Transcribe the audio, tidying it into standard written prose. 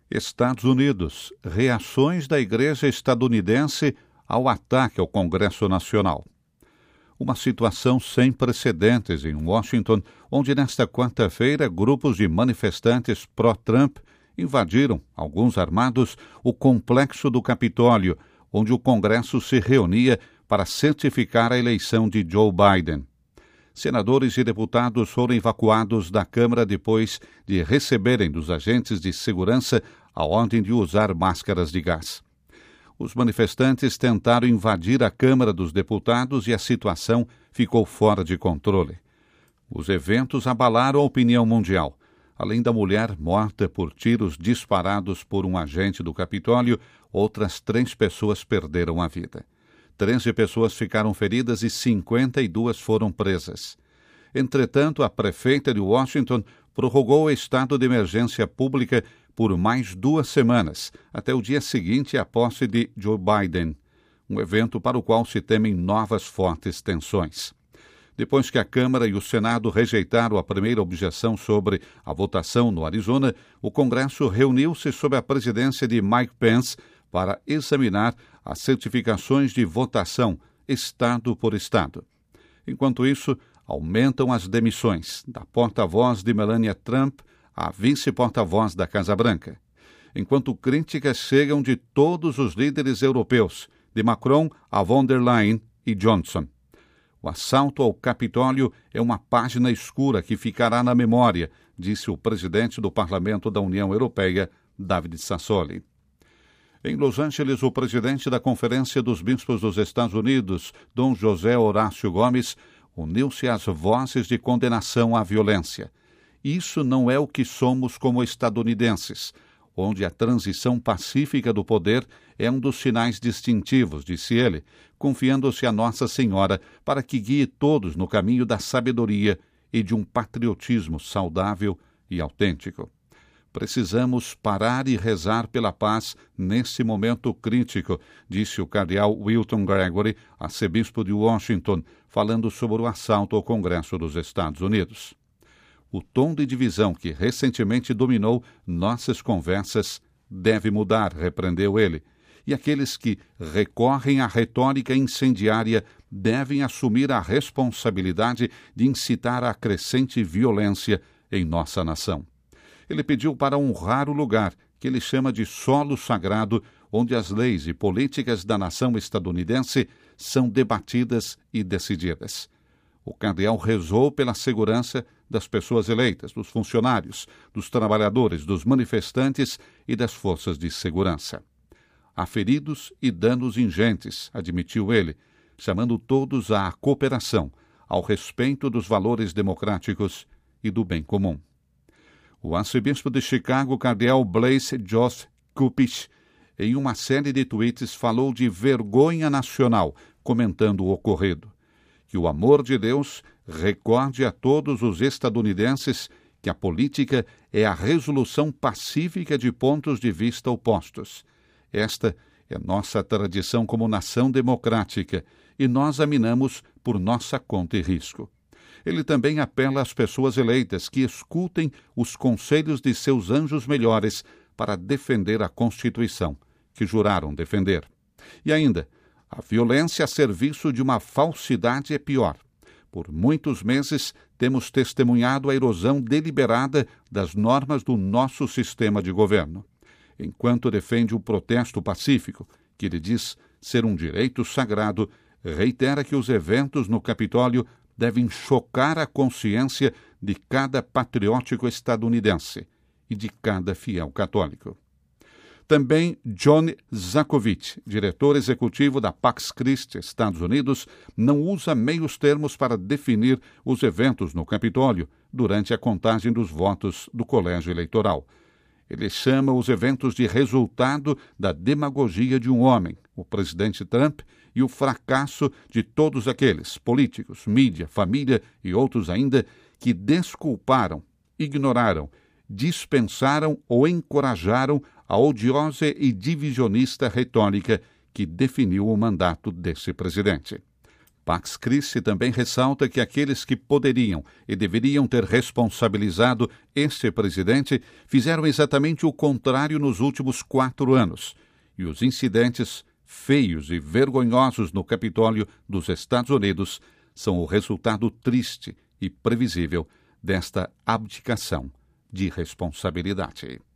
Estados Unidos. Reações da Igreja estadunidense ao ataque ao Congresso Nacional. Uma situação sem precedentes em Washington, onde nesta quarta-feira grupos de manifestantes pró-Trump invadiram, alguns armados, o complexo do Capitólio, onde o Congresso se reunia para certificar a eleição de Joe Biden. Senadores e deputados foram evacuados da Câmara depois de receberem dos agentes de segurança a ordem de usar máscaras de gás. Os manifestantes tentaram invadir a Câmara dos Deputados e a situação ficou fora de controle. Os eventos abalaram a opinião mundial. Além da mulher morta por tiros disparados por um agente do Capitólio, outras 3 pessoas perderam a vida. 13 pessoas ficaram feridas e 52 foram presas. Entretanto, a prefeita de Washington prorrogou o estado de emergência pública por mais 2 semanas, até o dia seguinte à posse de Joe Biden, um evento para o qual se temem novas fortes tensões. Depois que a Câmara e o Senado rejeitaram a primeira objeção sobre a votação no Arizona, o Congresso reuniu-se sob a presidência de Mike Pence para examinar as certificações de votação, estado por estado. Enquanto isso, aumentam as demissões da porta-voz de Melania Trump à vice-porta-voz da Casa Branca, enquanto críticas chegam de todos os líderes europeus, de Macron a von der Leyen e Johnson. O assalto ao Capitólio é uma página escura que ficará na memória, disse o presidente do Parlamento da União Europeia, David Sassoli. Em Los Angeles, o presidente da Conferência dos Bispos dos Estados Unidos, Dom José Horácio Gomes, uniu-se às vozes de condenação à violência. Isso não é o que somos como estadunidenses, onde a transição pacífica do poder é um dos sinais distintivos, disse ele, confiando-se a Nossa Senhora para que guie todos no caminho da sabedoria e de um patriotismo saudável e autêntico. Precisamos parar e rezar pela paz nesse momento crítico, disse o cardeal Wilton Gregory, arcebispo de Washington, falando sobre o assalto ao Congresso dos Estados Unidos. O tom de divisão que recentemente dominou nossas conversas deve mudar, repreendeu ele, e aqueles que recorrem à retórica incendiária devem assumir a responsabilidade de incitar a crescente violência em nossa nação. Ele pediu para honrar o lugar que ele chama de solo sagrado, onde as leis e políticas da nação estadunidense são debatidas e decididas. O cardeal rezou pela segurança das pessoas eleitas, dos funcionários, dos trabalhadores, dos manifestantes e das forças de segurança. Há feridos e danos ingentes, admitiu ele, chamando todos à cooperação, ao respeito dos valores democráticos e do bem comum. O arcebispo de Chicago, cardeal Blaise Joseph Kupich, em uma série de tweets falou de vergonha nacional, comentando o ocorrido. Que o amor de Deus recorde a todos os estadunidenses que a política é a resolução pacífica de pontos de vista opostos. Esta é nossa tradição como nação democrática e nós a minamos por nossa conta e risco. Ele também apela às pessoas eleitas que escutem os conselhos de seus anjos melhores para defender a Constituição, que juraram defender. E ainda, a violência a serviço de uma falsidade é pior. Por muitos meses, temos testemunhado a erosão deliberada das normas do nosso sistema de governo. Enquanto defende o protesto pacífico, que ele diz ser um direito sagrado, reitera que os eventos no Capitólio devem chocar a consciência de cada patriótico estadunidense e de cada fiel católico. Também John Zakovich, diretor executivo da Pax Christi, Estados Unidos, não usa meios termos para definir os eventos no Capitólio durante a contagem dos votos do colégio eleitoral. Ele chama os eventos de resultado da demagogia de um homem, o presidente Trump, e o fracasso de todos aqueles, políticos, mídia, família e outros ainda, que desculparam, ignoraram, dispensaram ou encorajaram a odiosa e divisionista retórica que definiu o mandato desse presidente. Pax Christi também ressalta que aqueles que poderiam e deveriam ter responsabilizado este presidente fizeram exatamente o contrário nos últimos 4 anos, e os incidentes feios e vergonhosos no Capitólio dos Estados Unidos são o resultado triste e previsível desta abdicação de responsabilidade.